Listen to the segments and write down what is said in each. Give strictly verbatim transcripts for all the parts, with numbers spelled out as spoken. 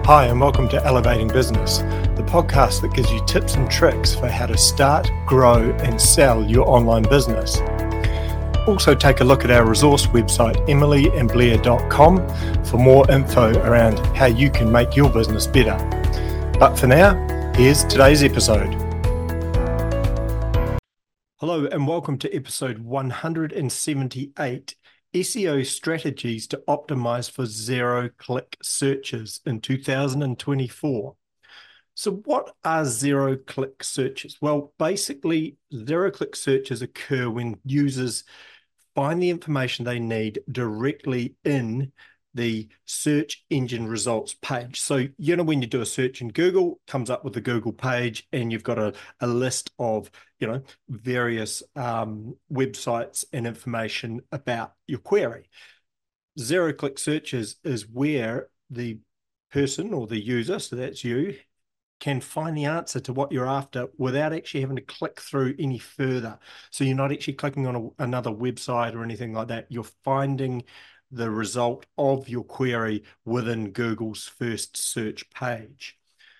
Hi, and welcome to Elevating Business, the podcast that gives you tips and tricks for how to start, grow, and sell your online business. Also, take a look at our resource website, emily and blair dot com, for more info around how you can make your business better. But for now, here's today's episode. Hello, and welcome to episode one hundred seventy-eight. S E O strategies to optimize for zero-click searches in two thousand twenty-four. So what are zero-click searches? Well, basically, zero-click searches occur when users find the information they need directly in the search engine results page. So, you know, when you do a search in Google, it comes up with the Google page, and you've got a, a list of, you know, various um, websites and information about your query. Zero-click searches is where the person or the user, so that's you, can find the answer to what you're after without actually having to click through any further. So you're not actually clicking on a, another website or anything like that. You're finding the result of your query within Google's first search page.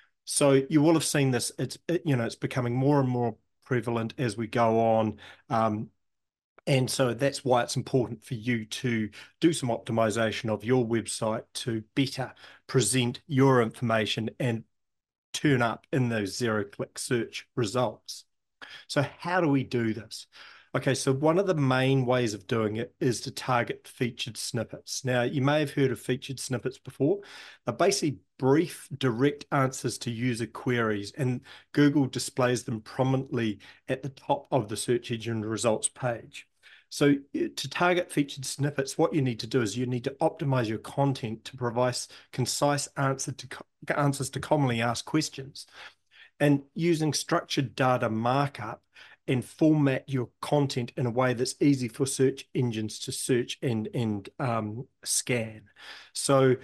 So you will have seen this. It's it, you know it's becoming more and more prevalent as we go on. Um, And so that's why it's important for you to do some optimization of your website to better present your information and turn up in those zero-click search results. So how do we do this? Okay, so one of the main ways of doing it is to target featured snippets. Now, you may have heard of featured snippets before. They're basically brief, direct answers to user queries, and Google displays them prominently at the top of the search engine results page. So to target featured snippets, what you need to do is you need to optimize your content to provide concise answer to, answers to commonly asked questions. And using structured data markup and format your content in a way that's easy for search engines to search and, and um, scan. So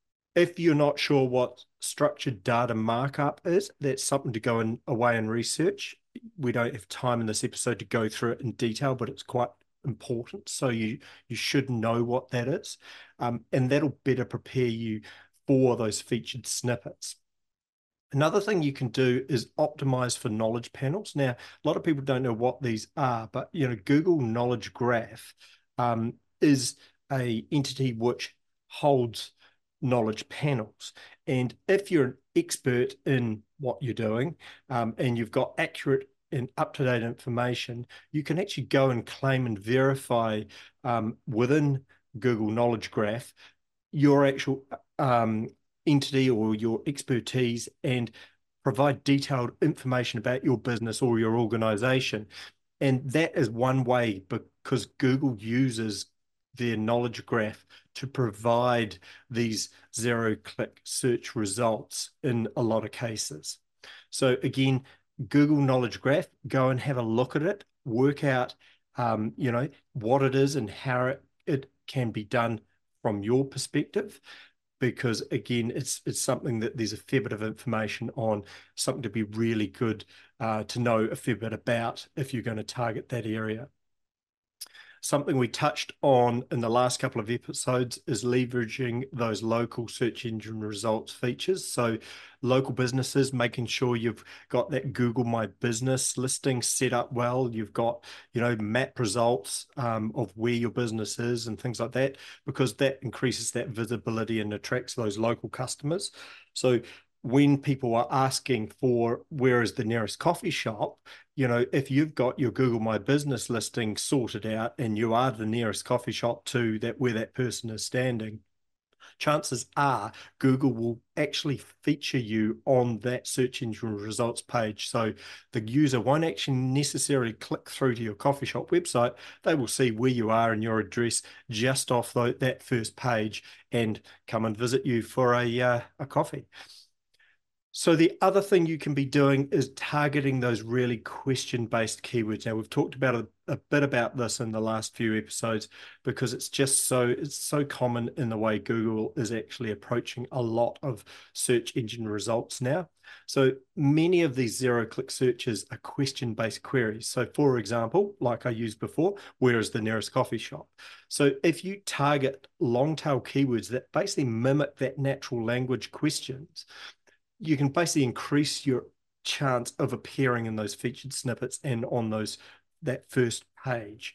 if you're not sure what structured data markup is, that's something to go in, away and research. We don't have time in this episode to go through it in detail, but it's quite important. So you, you should know what that is. Um, and that'll better prepare you for those featured snippets. Another thing you can do is optimize for knowledge panels. Now, a lot of people don't know what these are, but you know, Google Knowledge Graph um, is a entity which holds knowledge panels. And if you're an expert in what you're doing um, and you've got accurate and up-to-date information, you can actually go and claim and verify um, within Google Knowledge Graph your actual um, entity or your expertise and provide detailed information about your business or your organization. And that is one way, because Google uses their knowledge graph to provide these zero-click search results in a lot of cases. So again, Google Knowledge Graph, go and have a look at it, work out, um, you know, what it is and how it, it can be done from your perspective, because again, it's it's something that there's a fair bit of information on, something to be really good uh, to know a fair bit about if you're going to target that area. Something we touched on in the last couple of episodes is leveraging those local search engine results features. So local businesses, making sure you've got that Google My Business listing set up well. You've got, you know, map results um, of where your business is and things like that, because that increases that visibility and attracts those local customers. So when people are asking for where is the nearest coffee shop, you know, if you've got your Google My Business listing sorted out and you are the nearest coffee shop to that where that person is standing, chances are Google will actually feature you on that search engine results page. So the user won't actually necessarily click through to your coffee shop website. They will see where you are and your address just off the, that first page and come and visit you for a, uh, a coffee. So the other thing you can be doing is targeting those really question-based keywords. Now, we've talked about a, a bit about this in the last few episodes because it's just so it's so common in the way Google is actually approaching a lot of search engine results now. So many of these zero-click searches are question-based queries. So for example, like I used before, where is the nearest coffee shop? So if you target long-tail keywords that basically mimic that natural language questions, you can basically increase your chance of appearing in those featured snippets and on those that first page.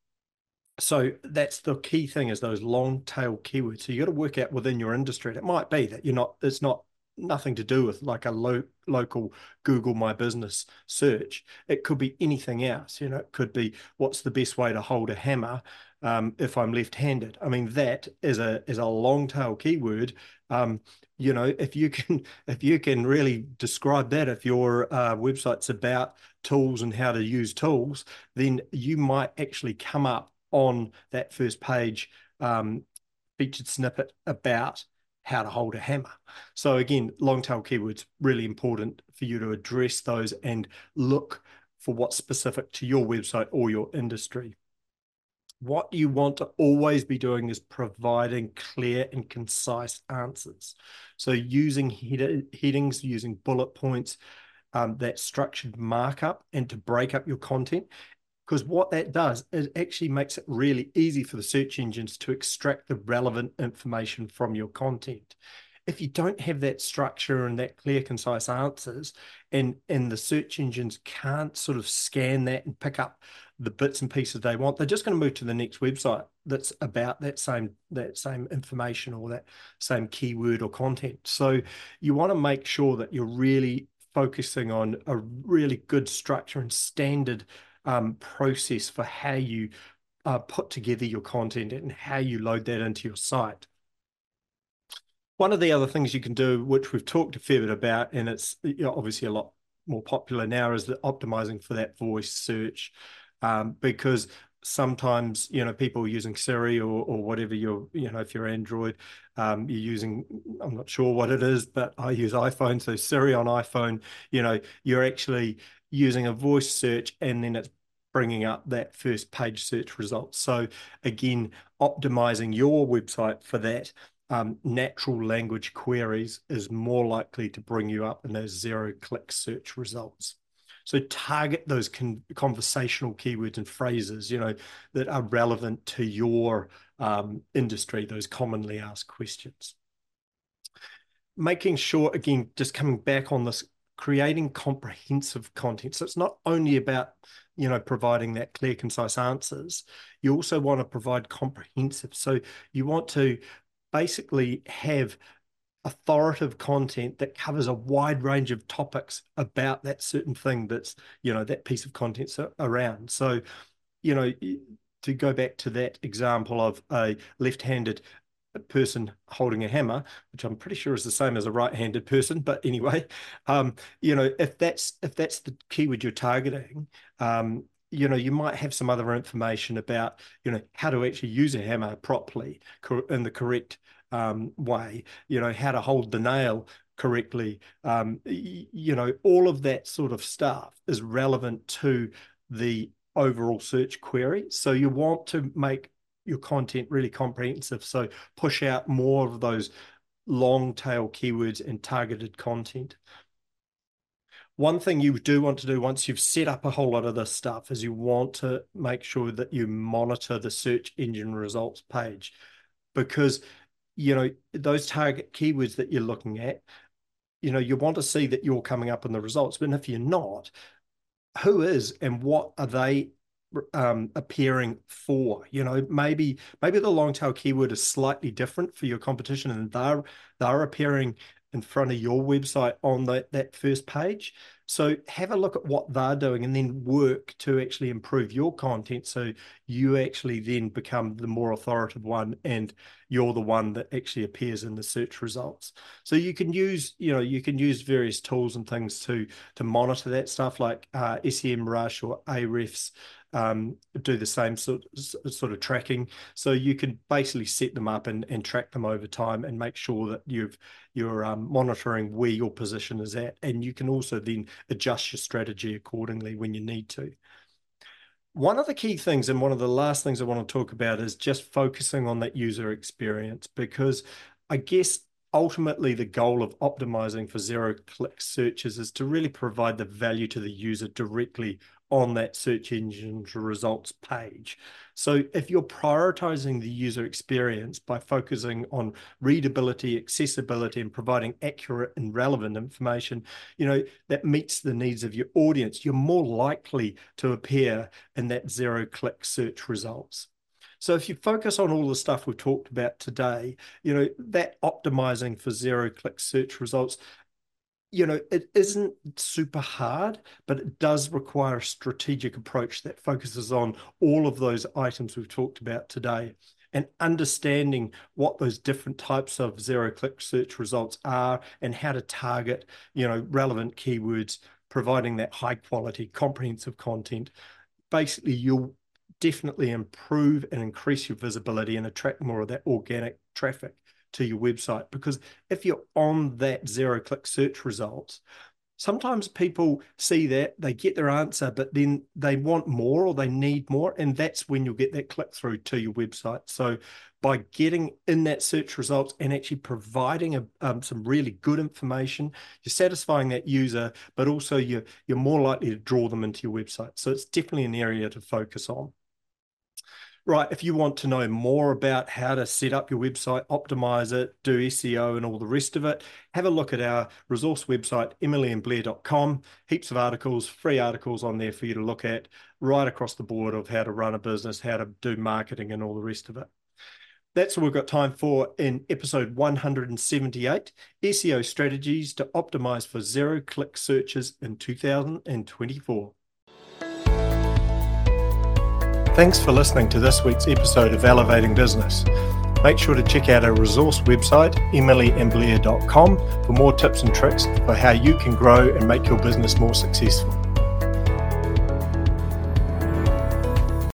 So that's the key thing, is those long tail keywords. So you got to work out within your industry. And it might be that you're not, it's not nothing to do with like a low, local Google My Business search. It could be anything else. You know, it could be, what's the best way to hold a hammer um, if I'm left-handed? I mean, that is a is a long tail keyword. Um, you know, if you can if you can really describe that, if your uh, website's about tools and how to use tools, then you might actually come up on that first page um, featured snippet about how to hold a hammer. So again, long tail keywords, really important for you to address those and look for what's specific to your website or your industry. What you want to always be doing is providing clear and concise answers. So using head headings, using bullet points, um, that structured markup, and to break up your content. Because what that does is actually makes it really easy for the search engines to extract the relevant information from your content. If you don't have that structure and that clear, concise answers, and, and the search engines can't sort of scan that and pick up the bits and pieces they want, they're just going to move to the next website that's about that same that same information or that same keyword or content. So you want to make sure that you're really focusing on a really good structure and standard um, process for how you uh, put together your content and how you load that into your site. One of the other things you can do, which we've talked a fair bit about, and it's, you know, obviously a lot more popular now, is the optimizing for that voice search, um, because sometimes, you know, people are using Siri or, or whatever you're, you know, if you're Android, um, you're using, I'm not sure what it is, but I use iPhone. So Siri on iPhone, you know, you're actually using a voice search and then it's bringing up that first page search result. So again, optimizing your website for that um, natural language queries is more likely to bring you up in those zero-click search results. So target those con conversational keywords and phrases, you know, that are relevant to your um, industry, those commonly asked questions. Making sure, again, just coming back on this, creating comprehensive content. So it's not only about, you know, providing that clear, concise answers. You also want to provide comprehensive. So you want to basically have authoritative content that covers a wide range of topics about that certain thing that's, you know, that piece of content's around. So, you know, to go back to that example of a left-handed person holding a hammer, which I'm pretty sure is the same as a right-handed person, but anyway, um, you know, if that's if that's the keyword you're targeting, um, you know, you might have some other information about, you know, how to actually use a hammer properly in the correct um, way, you know, how to hold the nail correctly, um, you know, all of that sort of stuff is relevant to the overall search query. So you want to make your content really comprehensive. So push out more of those long tail keywords and targeted content. One thing you do want to do once you've set up a whole lot of this stuff is you want to make sure that you monitor the search engine results page, because, you know, those target keywords that you're looking at, you know, you want to see that you're coming up in the results. But if you're not, who is and what are they um, appearing for? You know, maybe maybe the long tail keyword is slightly different for your competition, and they're they're appearing in front of your website on that that first page. So have a look at what they're doing and then work to actually improve your content, so you actually then become the more authoritative one and you're the one that actually appears in the search results. So you can use, you know, you can use various tools and things to to monitor that stuff, like uh, SEMrush or Ahrefs. um, do the same sort, sort of tracking. So you can basically set them up and, and track them over time and make sure that you've, you're um, monitoring where your position is at. And you can also then adjust your strategy accordingly when you need to. One of the key things, and one of the last things I want to talk about, is just focusing on that user experience, because I guess ultimately the goal of optimizing for zero-click searches is to really provide the value to the user directly on that search engine results page. So if you're prioritizing the user experience by focusing on readability, accessibility, and providing accurate and relevant information, you know, that meets the needs of your audience, you're more likely to appear in that zero-click search results. So if you focus on all the stuff we've talked about today, you know, that optimizing for zero-click search results, you know, it isn't super hard, but it does require a strategic approach that focuses on all of those items we've talked about today, and understanding what those different types of zero-click search results are and how to target, you know, relevant keywords, providing that high quality, comprehensive content. Basically, you'll definitely improve and increase your visibility and attract more of that organic traffic to your website. Because if you're on that zero-click search results, sometimes people see that, they get their answer, but then they want more or they need more, and that's when you'll get that click through to your website. So by getting in that search results and actually providing a, um, some really good information, you're satisfying that user, but also you're, you're more likely to draw them into your website. So it's definitely an area to focus on. Right, if you want to know more about how to set up your website, optimize it, do S E O and all the rest of it, have a look at our resource website, emily and blair dot com. Heaps of articles, free articles on there for you to look at, right across the board of how to run a business, how to do marketing and all the rest of it. That's all we've got time for in episode one hundred seventy-eight, S E O strategies to optimize for zero-click searches in two thousand twenty-four. Thanks for listening to this week's episode of Elevating Business. Make sure to check out our resource website, emily and blair dot com, for more tips and tricks for how you can grow and make your business more successful.